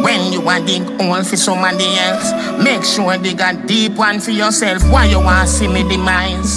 When you a dig hole for somebody else, make sure dig a deep one for yourself. Why you want see me demise?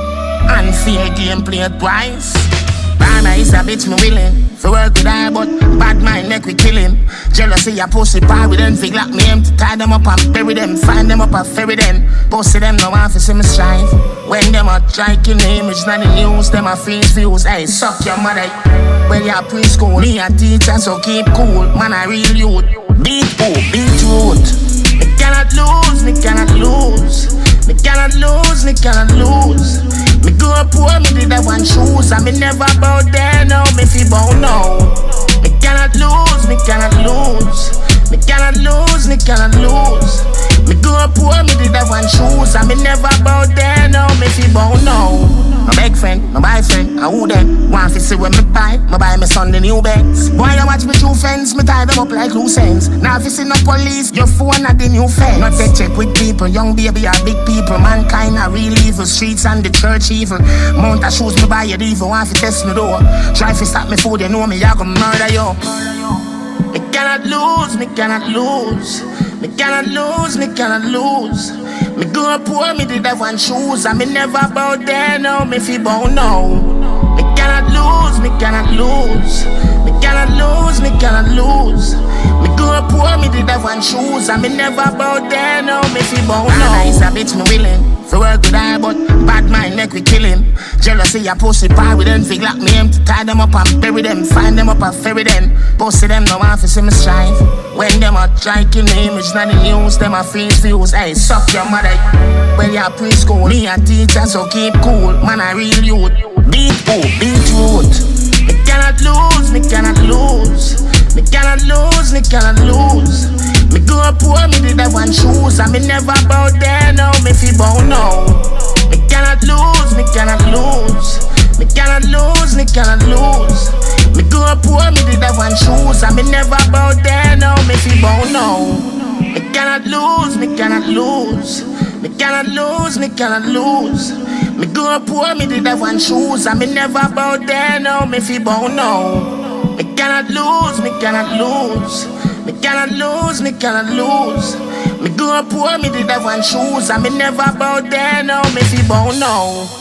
Unfair gameplay twice. Bana is a bitch me willing for work with I, but bad mind make we kill him. Jealousy a pussy par with them, fig like me empty. Tie them up and bury them, find them up and ferry them. Pussy them no want to see me strive. When them a striking the image, not the news, them a face views. Hey, suck your mother. When you a preschool, me a teacher, so keep cool. Man a real youth. Beat who? Beat youth. Me cannot lose, me cannot lose. Me cannot lose, me cannot lose. Me go poor, me did have one shoes. And me never bow there, no, me fi bow now. Me cannot lose, me cannot lose. Me cannot lose, me cannot lose. Me go poor, me did have one shoes. And me never bow there, no, me fi bow now. My big friend, my boyfriend, and who then? Want to see when me buy my son the new Benz. Boy, you watch me through fence, me tie them up like loose ends. Now if you see no police, your phone at the new fence. Not take check with people, young baby or big people. Mankind are real evil, streets and the church evil. Mount of shoes me buy you evil, want to test me though. Try to stop me food, you know me, I gonna murder you. Me cannot lose, me cannot lose. Me cannot lose, me cannot lose. Me go poor, me did have one shoes. And me never bow there, no, me fi bow now. Me cannot lose, me cannot lose. Me cannot lose, me cannot lose. Me go poor, me did have one shoes. And me never bow there, no, me fi bow now. Is a bitch me willing for work with I, but bad mind make we kill him. Jealousy a pussy par with them, fig like me empty. Tie them up and bury them, find them up and ferry them. Pussy them no want to see me strive. When them a striking the image, not the news, them a face views. Hey, suck your mother. When you a preschool, me a teacher, so keep cool. Man a real youth. Beat who? Beat youth. Me cannot lose, me cannot lose. Me cannot lose, me cannot lose. Me go poor, me did have one shoes. And me never bow there, no, me fi bow now. Me cannot lose, me cannot lose. Me cannot lose, me cannot lose. Me go poor, me did have one shoes. And me never bow there, no, me fi bow now. Me cannot lose, me cannot lose. Me cannot lose, me cannot lose. Me go poor, me did have one shoes. And me never bow there, no, me fi bow now. Me cannot lose, me cannot lose. Me cannot lose, me cannot lose. Me go poor, me did have one shoes. And me never bow there, no, me fi bow now.